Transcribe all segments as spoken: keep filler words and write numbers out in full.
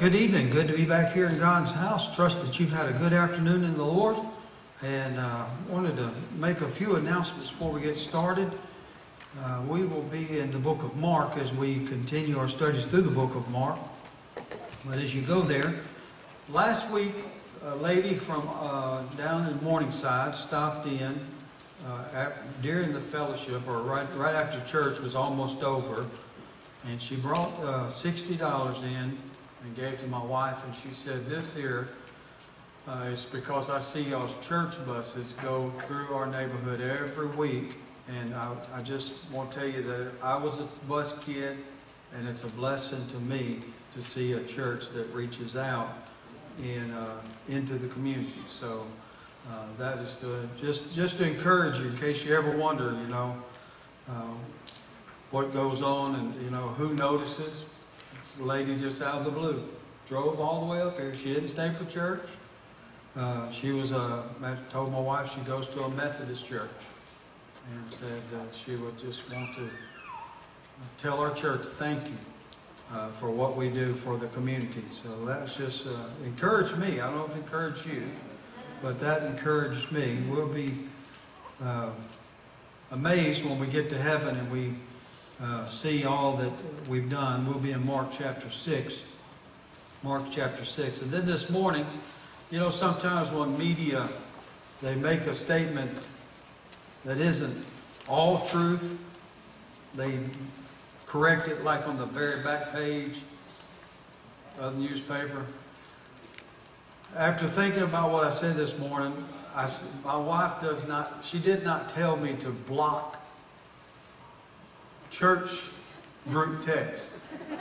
good evening. Good to be back here in God's house. Trust that you've had a good afternoon in the Lord. And uh, wanted to make a few announcements before we get started. Uh, we will be in the book of Mark as we continue our studies through the book of Mark. But as you go there, last week a lady from uh, down in Morningside stopped in uh, at, during the fellowship, or right, right after church was almost over. And she brought uh, sixty dollars in and gave to my wife, and she said, "This here uh, is because I see y'all's church buses go through our neighborhood every week, and I, I just want to tell you that I was a bus kid, and it's a blessing to me to see a church that reaches out in uh, into the community." So uh, that is to just just to encourage you, in case you ever wonder, you know, uh, what goes on and you know who notices. It's a lady just out of the blue drove all the way up here. She didn't stay for church. Uh, she was uh, I told my wife she goes to a Methodist church, and said uh, she would just want to tell our church thank you uh, for what we do for the community. So that's just uh, encouraged me. I don't know if it encouraged you, but that encouraged me. We'll be uh, amazed when we get to heaven and we uh, see all that we've done. We'll be in Mark chapter six. Mark chapter six. And then this morning, you know, sometimes when media, they make a statement that isn't all truth, they correct it like on the very back page of the newspaper. After thinking about what I said this morning, I, my wife does not, she did not tell me to block church group texts.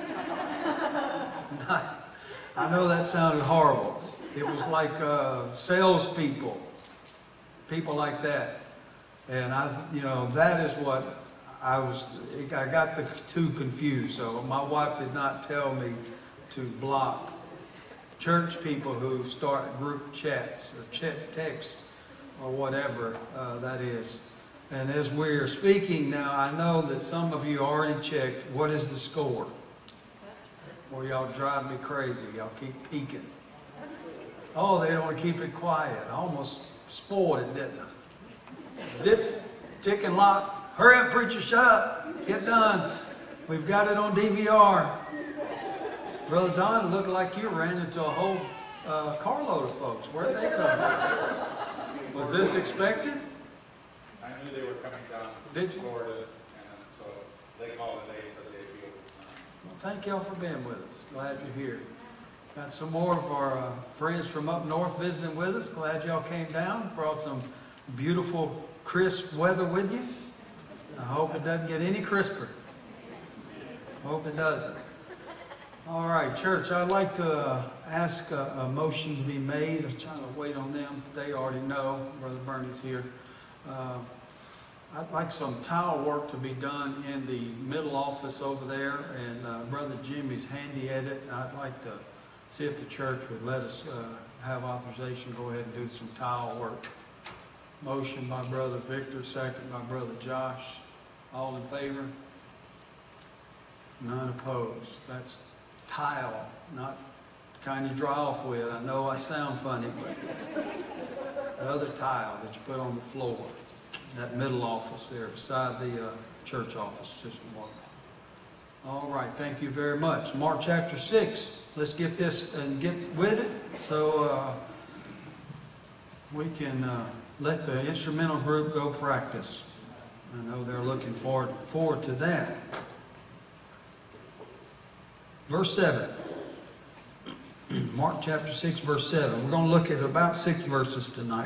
Not, I know that sounded horrible. It was like uh, salespeople, people like that. And I, you know, that is what I was, I got the two confused. So my wife did not tell me to block church people who start group chats or chat texts or whatever uh, that is. And as we're speaking now, I know that some of you already checked what is the score. Well, y'all drive me crazy. Y'all keep peeking. Oh, they don't want to keep it quiet. I almost spoiled it, didn't I? Zip, tick and lock. Hurry up, preacher, shut up. Get done. We've got it on D V R. Brother Don, it looked like you ran into a whole uh, carload of folks. Where'd they come from? Was this expected? I knew they were coming down Did from you? Florida, and so they called today so they'd be able to. Well, thank y'all for being with us. Glad you're here. Got some more of our uh, friends from up north visiting with us. Glad y'all came down. Brought some beautiful, crisp weather with you. I hope it doesn't get any crisper. Hope it doesn't. All right, church, I'd like to uh, ask a, a motion to be made. I'm trying to wait on them. They already know. Brother Bernie's here. Uh, I'd like some tile work to be done in the middle office over there. And uh, Brother Jimmy's handy at it. I'd like to see if the church would let us uh, have authorization to go ahead and do some tile work. Motion by Brother Victor, second by Brother Josh. All in favor? None opposed. That's tile, not the kind you dry off with. I know I sound funny, but it's the other tile that you put on the floor. That middle office there beside the uh, church office system work. All right, thank you very much. Mark chapter six. Let's get this and get with it so uh, we can uh, let the instrumental group go practice. I know they're looking forward, forward to that. Verse seven. Mark chapter six, verse seven. We're going to look at about six verses tonight.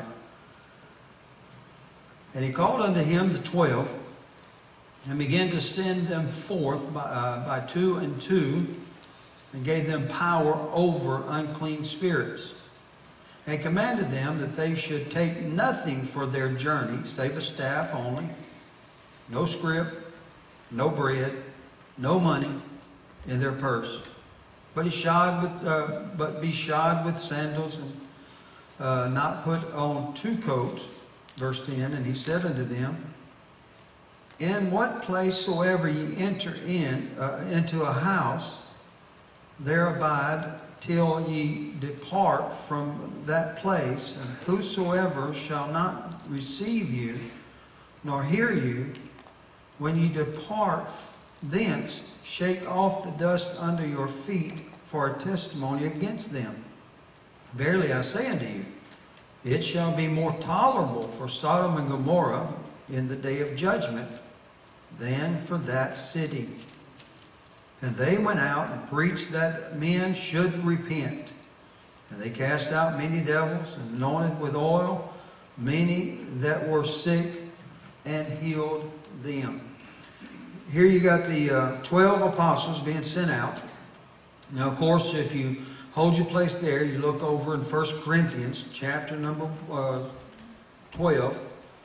And he called unto him the twelve, and began to send them forth by, uh, by two and two, and gave them power over unclean spirits, and commanded them that they should take nothing for their journey, save a staff only, no scrip, no bread, no money in their purse, but he shod with, uh, but be shod with sandals, and uh, not put on two coats. Verse ten, and he said unto them, In what place soever ye enter in uh, into a house, there abide till ye depart from that place, and whosoever shall not receive you, nor hear you, when ye depart thence, shake off the dust under your feet for a testimony against them. Verily I say unto you, it shall be more tolerable for Sodom and Gomorrah in the day of judgment than for that city. And they went out and preached that men should repent. And they cast out many devils, and anointed with oil many that were sick, and healed them. Here you got the uh, twelve apostles being sent out. Now, of course, if you hold your place there, you look over in First Corinthians chapter number uh, twelve.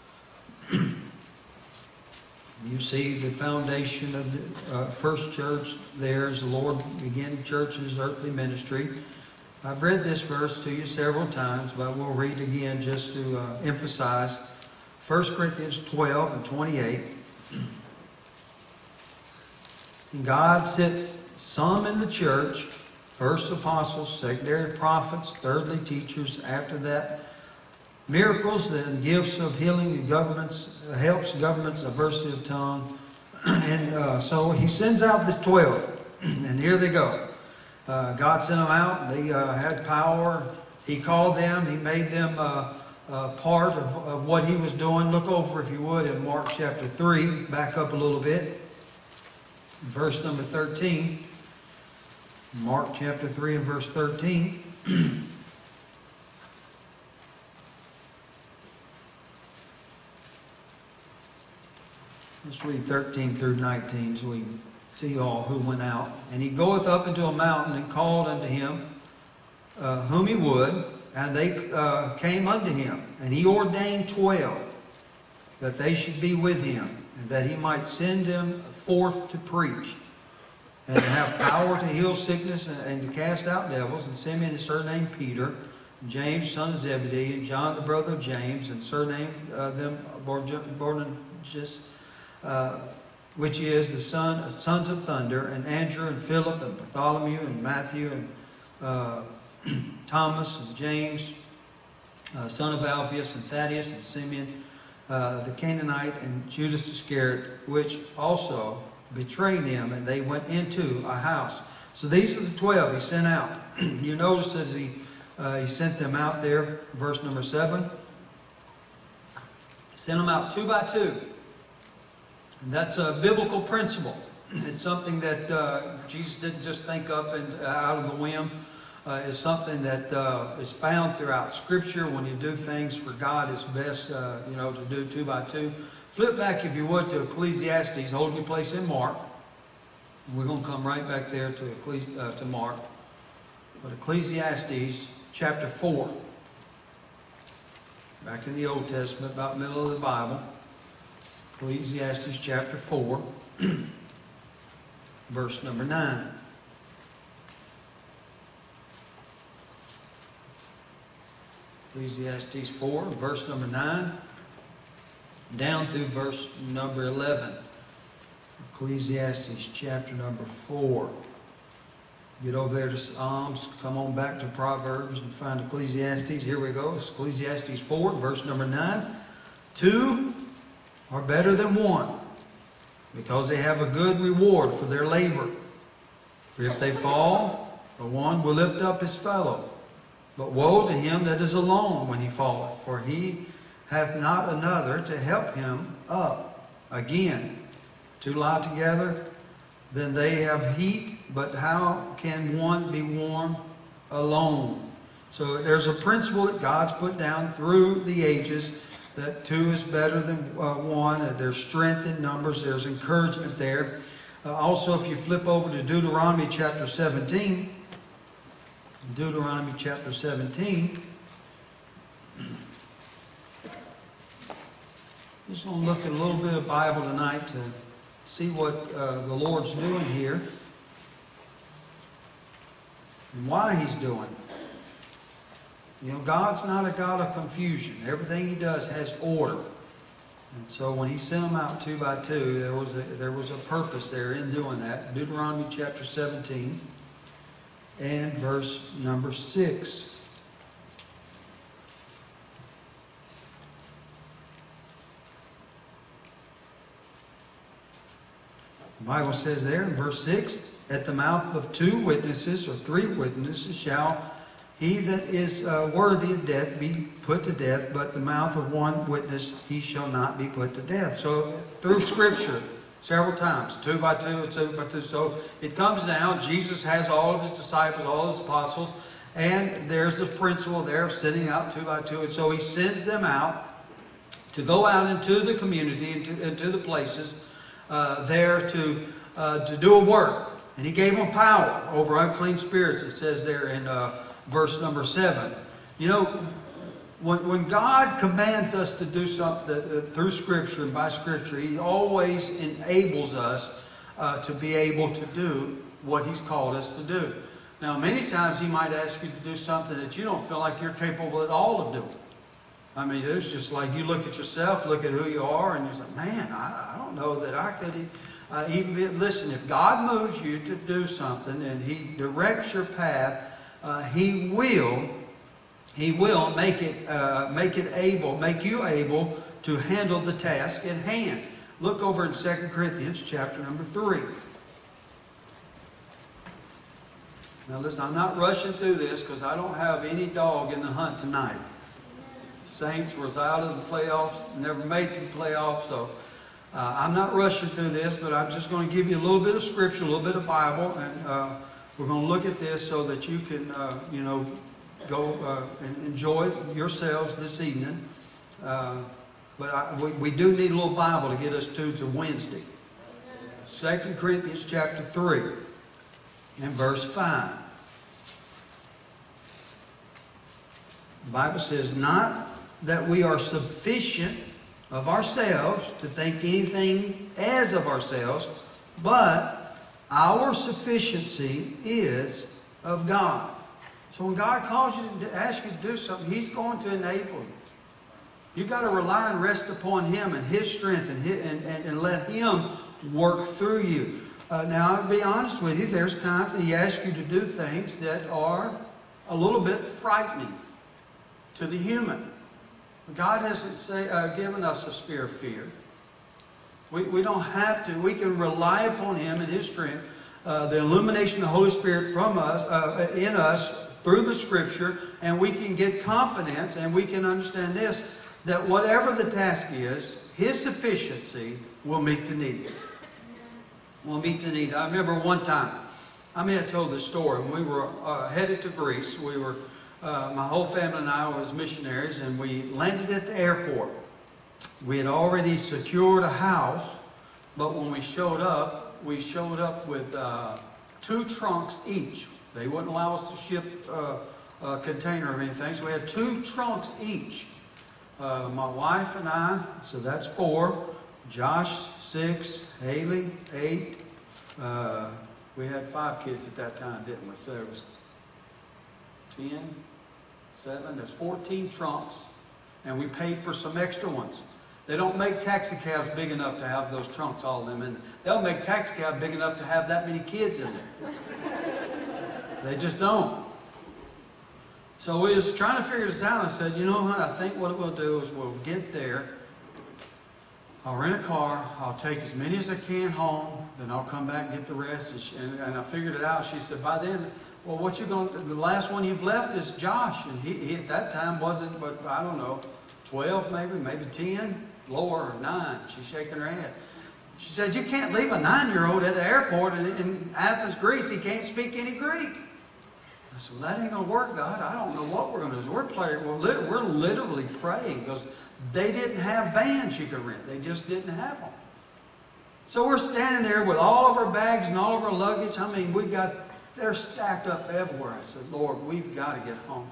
You see the foundation of the uh, first church there as the Lord began church in His earthly ministry. I've read this verse to you several times, but we'll read again just to uh, emphasize. First Corinthians twelve and twenty-eight. God set some in the church, first apostles, secondary prophets, thirdly teachers, after that miracles and gifts of healing and governments, uh, helps, governments, diversity of tongue. And uh, so He sends out the twelve, and here they go. Uh, God sent them out. They uh, had power. He called them. He made them uh, uh, part of, of what He was doing. Look over, if you would, in Mark chapter three. Back up a little bit. Verse number thirteen. Mark chapter three and verse thirteen. Let's read thirteen through nineteen so we can see all who went out. And he goeth up into a mountain and called unto him uh, whom he would, and they uh, came unto him. And he ordained twelve, that they should be with him, and that he might send them forth to preach, and to have power to heal sickness, and, and to cast out devils. And Simeon is surnamed Peter, James son of Zebedee, and John the brother of James, and surnamed uh, them Boanerges, uh, which is the son sons of thunder, and Andrew and Philip and Bartholomew and Matthew and uh, Thomas and James, uh, son of Alphaeus, and Thaddeus and Simeon uh, the Canaanite, and Judas Iscariot, which also betrayed him. And they went into a house. So these are the twelve He sent out. You notice as he uh, he sent them out there, verse number seven. He sent them out two by two. And that's a biblical principle. It's something that uh, Jesus didn't just think up and uh, out of the whim. Uh, it's something that uh, is found throughout Scripture. When you do things for God, it's best, uh, you know, to do two by two. Flip back, if you would, to Ecclesiastes. Hold your place in Mark. We're going to come right back there to Ecclesi- uh, to Mark. But Ecclesiastes chapter four. Back in the Old Testament, about middle of the Bible. Ecclesiastes chapter four, verse number nine. Ecclesiastes four, verse number nine, down through verse number eleven. Ecclesiastes chapter number four. Get over there to Psalms, come on back to Proverbs and find Ecclesiastes. Here we go. It's Ecclesiastes four, verse number nine. Two are better than one, because they have a good reward for their labor. For if they fall, the one will lift up his fellow. But woe to him that is alone when he falleth, for he hath not another to help him up. Again, two lie together, then they have heat, but how can one be warm alone? So there's a principle that God's put down through the ages, that two is better than uh, one. Uh, there's strength in numbers. There's encouragement there. Uh, also, if you flip over to Deuteronomy chapter seventeen, Deuteronomy chapter seventeen, just going to look at a little bit of Bible tonight to see what uh, the Lord's doing here and why He's doing it. You know, God's not a God of confusion. Everything He does has order. And so when He sent them out two by two, there was a, there was a purpose there in doing that. Deuteronomy chapter seventeen. and verse number six. The Bible says there in verse six, at the mouth of two witnesses or three witnesses shall he that is uh, worthy of death be put to death, but the mouth of one witness he shall not be put to death. So through Scripture, several times, two by two, two by two. So it comes down, Jesus has all of his disciples, all his apostles, and there's a principle there of sending out two by two. And so he sends them out to go out into the community, into, into the places uh, there to, uh, to do a work. And he gave them power over unclean spirits, it says there in uh, verse number seven. You know, when, when God commands us to do something uh, through Scripture and by Scripture, he always enables us uh, to be able to do what he's called us to do. Now, many times he might ask you to do something that you don't feel like you're capable at all of doing. I mean, it's just like you look at yourself, look at who you are, and you're like, man, I, I don't know that I could uh, even be. Listen, if God moves you to do something and he directs your path, uh, he will, he will make it, uh, make it able, make you able to handle the task at hand. Look over in Second Corinthians chapter number three. Now listen, I'm not rushing through this because I don't have any dog in the hunt tonight. Saints was out of the playoffs, never made it to the playoffs, so uh, I'm not rushing through this, but I'm just going to give you a little bit of Scripture, a little bit of Bible, and uh, we're going to look at this so that you can, uh, you know, go uh, and enjoy yourselves this evening. Uh, but I, we, we do need a little Bible to get us to, to Wednesday. Second Corinthians chapter three and verse five. The Bible says, not that we are sufficient of ourselves to think anything as of ourselves, but our sufficiency is of God. So when God calls you to ask you to do something, he's going to enable you. You've got to rely and rest upon him and his strength and, his, and, and, and let him work through you. Uh, now, I'll be honest with you, there's times that he asks you to do things that are a little bit frightening to the human. God hasn't say, uh, given us a spirit of fear. We, we don't have to. We can rely upon him and his strength, uh, the illumination of the Holy Spirit from us, uh, in us through the Scripture, and we can get confidence and we can understand this, that whatever the task is, his sufficiency will meet the need. Will meet the need. I remember one time, I may have told this story, when we were uh, headed to Greece. We were Uh, my whole family and I was missionaries, and we landed at the airport. We had already secured a house, but when we showed up, we showed up with uh, two trunks each. They wouldn't allow us to ship uh, a container or anything, so we had two trunks each. Uh, my wife and I, so that's four. Josh, six. Haley, eight. Uh, we had five kids at that time, didn't we? So there was ten. Seven, there's fourteen trunks, and we paid for some extra ones. They don't make taxi cabs big enough to have those trunks, all of them in there. They'll make taxi cabs big enough to have that many kids in there. They just don't. So we was trying to figure this out. I said, you know what, I think what we'll do is we'll get there, I'll rent a car, I'll take as many as I can home, then I'll come back and get the rest. And, she, and, and I figured it out. She said, by then, well, what you going to, the last one you've left is Josh. And he, he at that time wasn't, but I don't know, twelve maybe, maybe ten, lower, or nine. She's shaking her head. She said, you can't leave a nine-year-old at the airport in, in Athens, Greece. He can't speak any Greek. I said, well, that ain't going to work, God. I don't know what we're going to do. We're, playing, we're, lit, we're literally praying because they didn't have vans you could rent. They just didn't have them. So we're standing there with all of our bags and all of our luggage. I mean, we got... They're stacked up everywhere. I said, Lord, we've got to get home.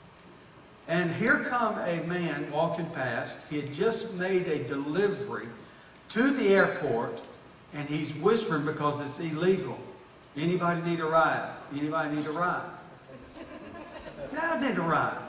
And here come a man walking past. He had just made a delivery to the airport, and he's whispering because it's illegal. Anybody need a ride? Anybody need a ride? Yeah, I need a ride.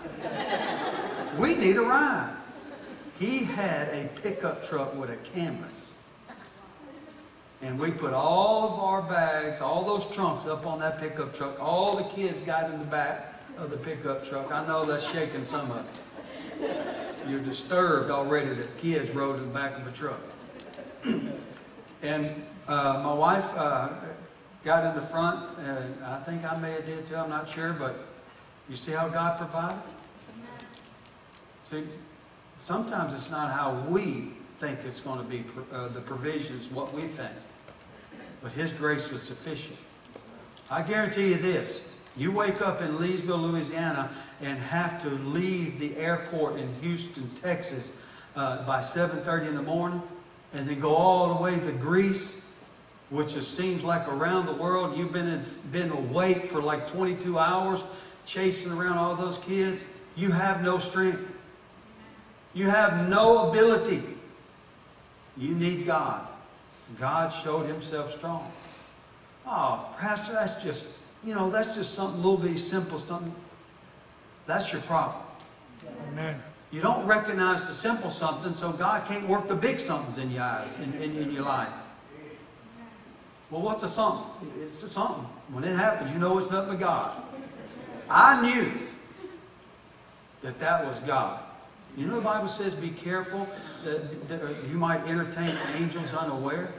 We need a ride. He had a pickup truck with a canvas. And we put all of our bags, all those trunks up on that pickup truck. All the kids got in the back of the pickup truck. I know that's shaking some of you. You're disturbed already that kids rode in the back of a truck. And uh, my wife uh, got in the front, and I think I may have did too, I'm not sure, but you see how God provided? See, sometimes it's not how we think it's going to be, uh, the provision is what we think. But His grace was sufficient. I guarantee you this. You wake up in Leesville, Louisiana, and have to leave the airport in Houston, Texas uh, by seven thirty in the morning, and then go all the way to Greece, which just seems like around the world. You've been, in, been awake for like twenty-two hours, chasing around all those kids. You have no strength. You have no ability. You need God. God showed Himself strong. Oh, Pastor, that's just, you know, that's just something a little bit simple, something. That's your problem. Amen. You don't recognize the simple something, so God can't work the big somethings in your eyes, in, in, in your life. Well, what's a something? It's a something. When it happens, you know it's nothing but God. I knew that that was God. You know the Bible says, be careful that, that you might entertain angels unaware.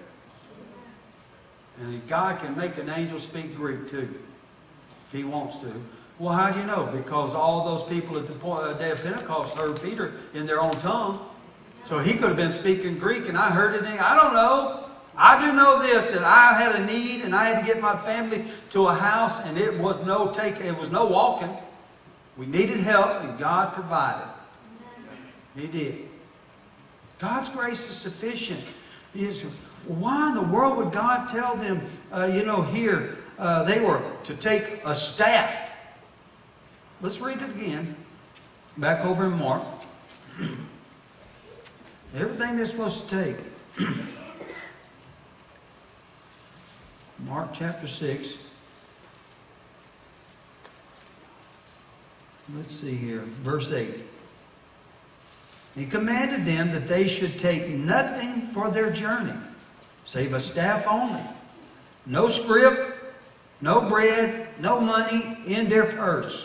And God can make an angel speak Greek too, if He wants to. Well, how do you know? Because all those people at the day of Pentecost heard Peter in their own tongue. So he could have been speaking Greek and I heard it. I don't know. I do know this, that I had a need and I had to get my family to a house, and it was no take, it was no walking. We needed help, and God provided. He did. God's grace is sufficient. Is, why in the world would God tell them, uh, you know, here, uh, they were to take a staff? Let's read it again. Back over in Mark. Everything they're supposed to take. Mark chapter six. Let's see here. Verse eight. He commanded them that they should take nothing for their journey, save a staff only. No scrip, no bread, no money in their purse.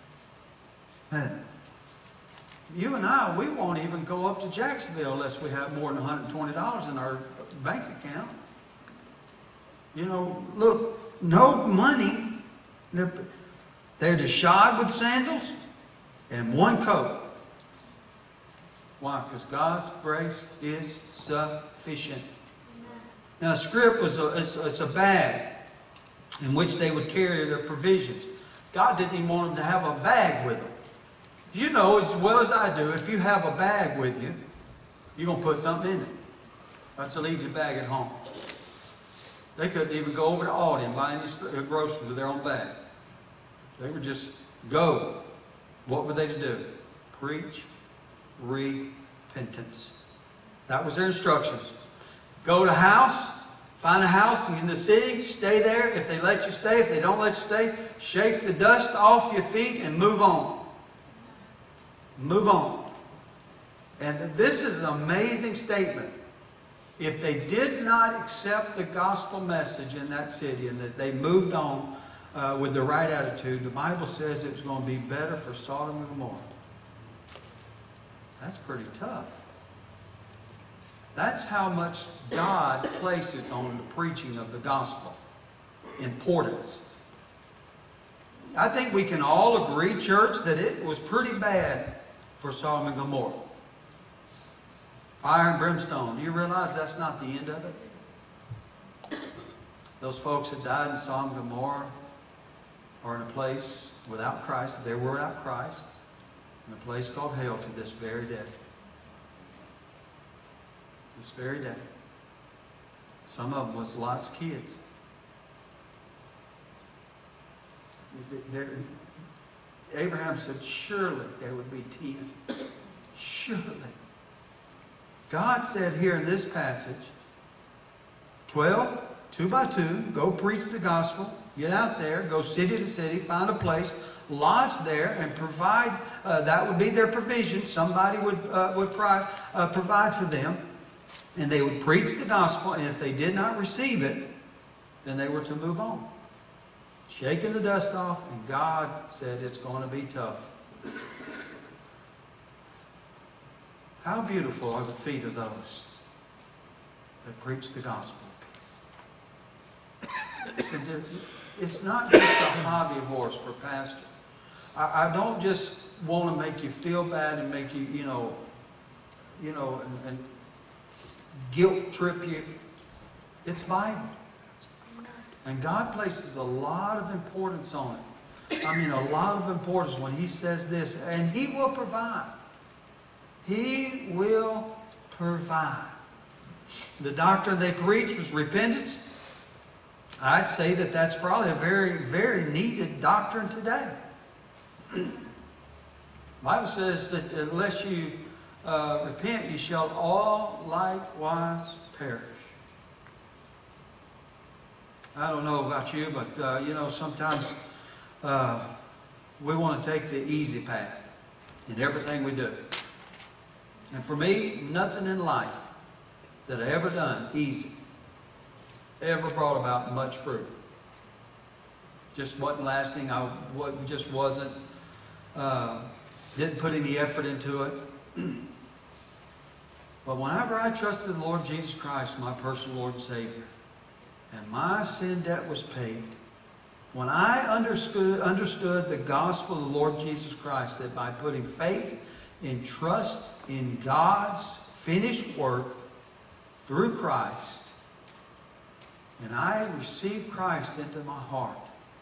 You and I, we won't even go up to Jacksonville unless we have more than one hundred twenty dollars in our bank account. You know, look, no money. They're, they're just shod with sandals and one coat. Why? Because God's grace is sufficient. Now, a scrip was a, it's, it's a bag in which they would carry their provisions. God didn't even want them to have a bag with them. You know as well as I do, if you have a bag with you, you're going to put something in it. That's to leave your bag at home. They couldn't even go over to Aldi and buy any groceries with their own bag. They would just go. What were they to do? Preach repentance. That was their instructions. Go to house, find a house in the city, stay there. If they let you stay, if they don't let you stay, shake the dust off your feet and move on. Move on. And this is an amazing statement. If they did not accept the gospel message in that city and that they moved on uh, with the right attitude, the Bible says it was going to be better for Sodom and Gomorrah. That's pretty tough. That's how much God places on the preaching of the gospel. Importance. I think we can all agree, church, that it was pretty bad for Sodom and Gomorrah. Fire and brimstone. Do you realize that's not the end of it? Those folks that died in Sodom and Gomorrah are in a place without Christ. They were without Christ. In a place called hell to this very day. This very day. Some of them was Lot's kids. They're, Abraham said, surely there would be ten. Surely. God said here in this passage, twelve, two by two, go preach the gospel, get out there, go city to city, find a place, lodge there, and provide, uh, that would be their provision. Somebody would, uh, would pri- uh, provide for them. And they would preach the gospel, and if they did not receive it, then they were to move on. Shaking the dust off, and God said it's going to be tough. How beautiful are the feet of those that preach the gospel. It's not just a hobby horse for pastor. I, I don't just want to make you feel bad and make you, you know, you know, and, and guilt trip you. It's vital. And God places a lot of importance on it. I mean, a lot of importance when He says this. And He will provide. He will provide. The doctrine they preached was repentance. I'd say that that's probably a very, very needed doctrine today. The Bible says that unless you uh, repent, you shall all likewise perish. I don't know about you, but uh, you know, sometimes uh, we want to take the easy path in everything we do. And for me, nothing in life that I ever done easy ever brought about much fruit. Just wasn't lasting. I just wasn't. Uh, didn't put any effort into it. But whenever I trusted the Lord Jesus Christ, my personal Lord and Savior, and my sin debt was paid, when I understood, understood the gospel of the Lord Jesus Christ, that by putting faith and trust in God's finished work through Christ, and I received Christ into my heart,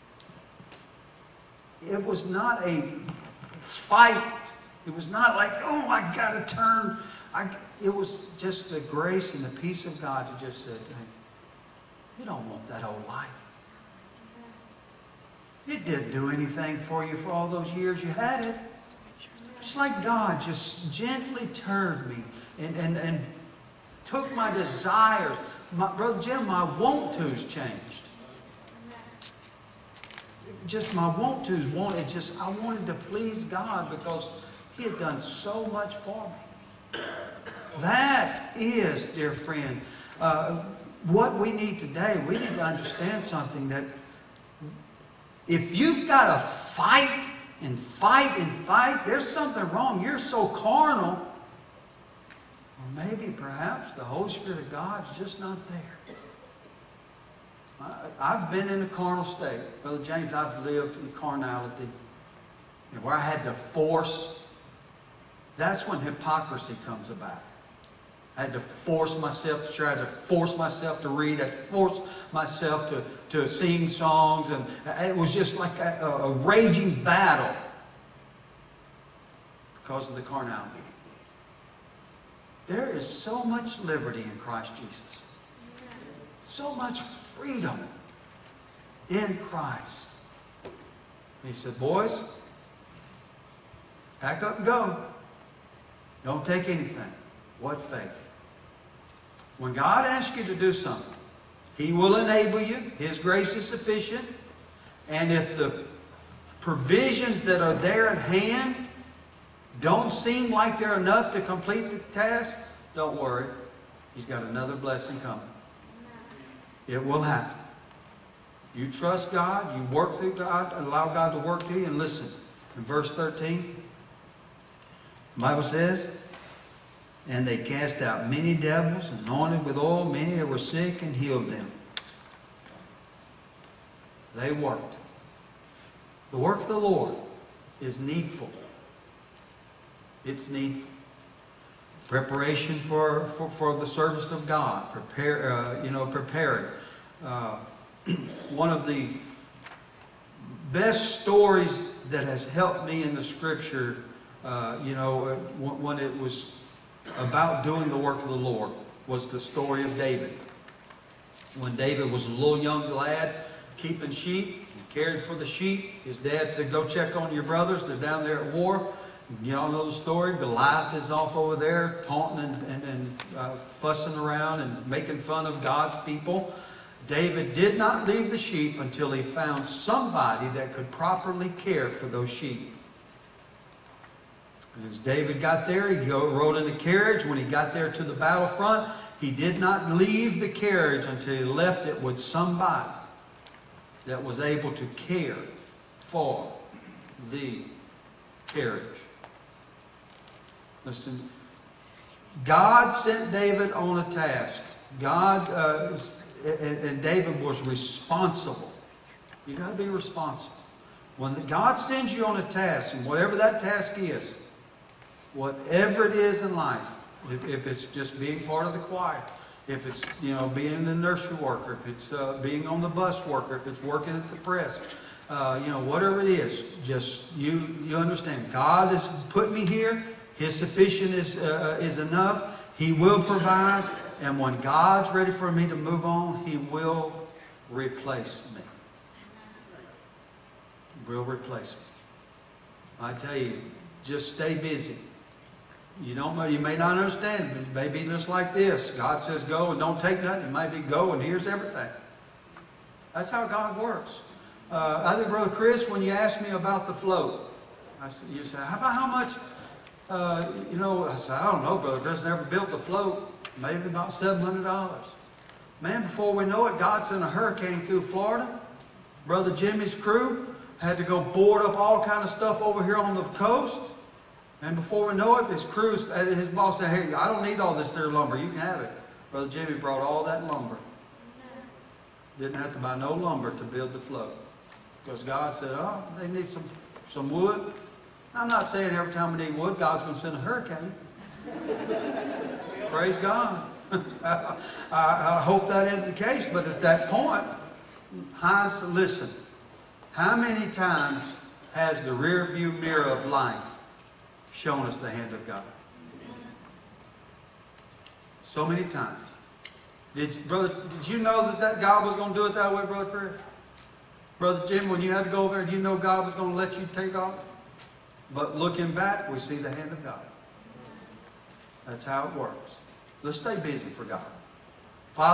it was not a fight. It was not like, oh, I got to turn. I, it was just the grace and the peace of God to just say, hey, you don't want that old life. It didn't do anything for you for all those years you had it. It's like God just gently turned me and, and, and took my desires. My, Brother Jim, my want-tos changed. Just my want-tos wanted, just I wanted to please God because He had done so much for me. That is, dear friend, uh, what we need today. We need to understand something, that if you've got to fight and fight and fight, there's something wrong. You're so carnal. Or maybe, perhaps, the Holy Spirit of God is just not there. I, I've been in a carnal state. Brother James, I've lived in carnality. And where I had to force, that's when hypocrisy comes about. I had to force myself to try to force myself to read. I had to force myself to, to sing songs. And it was just like a, a raging battle because of the carnality. There is so much liberty in Christ Jesus. So much freedom in Christ. He said, boys, pack up and go. Don't take anything. What faith? When God asks you to do something, He will enable you. His grace is sufficient. And if the provisions that are there at hand don't seem like they're enough to complete the task, don't worry. He's got another blessing coming. It will happen. You trust God, you work through God, allow God to work through you, and listen. In verse thirteen, the Bible says, and they cast out many devils, anointed with oil many that were sick, and healed them. They worked. The work of the Lord is needful. It's needful. Preparation for, for, for the service of God. Prepare, uh, you know, preparing. Uh, one of the best stories that has helped me in the Scripture, uh, you know, when it was about doing the work of the Lord, was the story of David. When David was a little young lad keeping sheep, he cared for the sheep. His dad said, go check on your brothers. They're down there at war. You all know the story. Goliath is off over there taunting and, and, and uh, fussing around and making fun of God's people. David did not leave the sheep until he found somebody that could properly care for those sheep. As David got there, he go, rode in the carriage. When he got there to the battlefront, he did not leave the carriage until he left it with somebody that was able to care for the carriage. Listen, God sent David on a task. God, uh, and, and David was responsible. You got to be responsible. When the, God sends you on a task, and whatever that task is, whatever it is in life, if, if it's just being part of the choir, if it's, you know, being the nursery worker, if it's uh, being on the bus worker, if it's working at the press, uh, you know, whatever it is, just you you understand. God has put me here. His sufficient is uh, is enough. He will provide, and when God's ready for me to move on, He will replace me. He will replace me. I tell you, just stay busy. You don't know, you may not understand. It may be just like this. God says go and don't take nothing. It may be go and here's everything. That's how God works. Uh, I think, Brother Chris, when you asked me about the float, I said, you said, how about how much, uh, you know, I said, I don't know, Brother Chris never built a float. Maybe about seven hundred dollars. Man, before we know it, God sent a hurricane through Florida. Brother Jimmy's crew had to go board up all kind of stuff over here on the coast. And before we know it, his crew, his boss said, hey, I don't need all this there lumber. You can have it. Brother Jimmy brought all that lumber. Didn't have to buy no lumber to build the float. Because God said, oh, they need some, some wood. I'm not saying every time we need wood, God's going to send a hurricane. Praise God. I, I hope that is the case. But at that point, Heinz, listen. How many times has the rear view mirror of life shown us the hand of God? So many times. Did brother? Did you know that, that God was going to do it that way, Brother Chris? Brother Jim, when you had to go over there, do you know God was going to let you take off? But looking back, we see the hand of God. That's how it works. Let's stay busy for God.